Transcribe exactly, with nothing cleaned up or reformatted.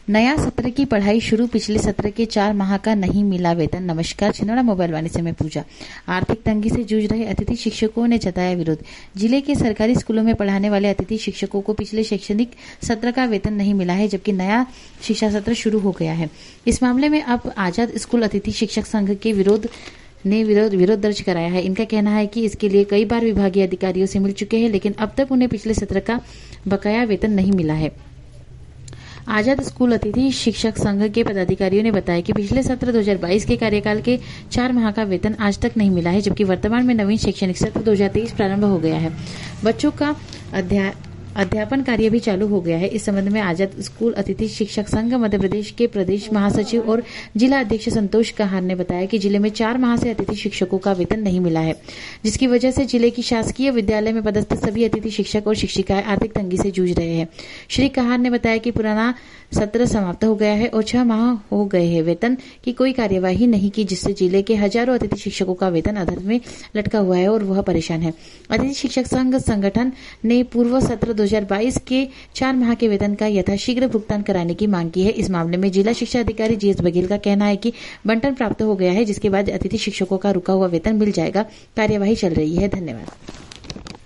नया सत्र की पढ़ाई शुरू, पिछले सत्र के चार माह का नहीं मिला वेतन। नमस्कार, छिंदवाड़ा मोबाइल वाणी से मैं पूजा। आर्थिक तंगी से जूझ रहे अतिथि शिक्षकों ने जताया विरोध। जिले के सरकारी स्कूलों में पढ़ाने वाले अतिथि शिक्षकों को पिछले शैक्षणिक सत्र का वेतन नहीं मिला है, जबकि नया शिक्षा सत्र शुरू हो गया है। इस मामले में अब आजाद स्कूल अतिथि शिक्षक संघ के विरोध ने विरोध विरोध दर्ज कराया है। इनका कहना है कि इसके लिए कई बार विभागीय अधिकारियों से मिल चुके हैं, लेकिन अब तक उन्हें पिछले सत्र का बकाया वेतन नहीं मिला है। आजाद स्कूल अतिथि शिक्षक संघ के पदाधिकारियों ने बताया कि पिछले सत्र दो हज़ार बाईस के कार्यकाल के चार माह का वेतन आज तक नहीं मिला है, जबकि वर्तमान में नवीन शैक्षणिक सत्र दो हज़ार तेईस प्रारंभ हो गया है। बच्चों का अध्याय अध्यापन कार्य भी चालू हो गया है। इस संबंध में आजाद स्कूल अतिथि शिक्षक संघ मध्य प्रदेश के प्रदेश महासचिव और जिला अध्यक्ष संतोष कहार ने बताया कि जिले में चार माह से अतिथि शिक्षकों का वेतन नहीं मिला है, जिसकी वजह से जिले की शासकीय विद्यालय में पदस्थ सभी अतिथि शिक्षक और शिक्षिकाएं आर्थिक तंगी से जूझ रहे हैं। श्री कहार ने बताया कि पुराना सत्र समाप्त हो गया है और छह माह हो गए हैं वेतन की कोई कार्यवाही नहीं की, जिससे जिले के हजारों अतिथि शिक्षकों का वेतन अधर में लटका हुआ है और वह परेशान है। अतिथि शिक्षक संघ संगठन ने पूर्व सत्र दो हज़ार बाईस के चार माह के वेतन का यथाशीघ्र भुगतान कराने की मांग की है। इस मामले में जिला शिक्षा अधिकारी जीएस बघेल का कहना है कि बंटन प्राप्त हो गया है, जिसके बाद अतिथि शिक्षकों का रुका हुआ वेतन मिल जाएगा। कार्यवाही चल रही है। धन्यवाद।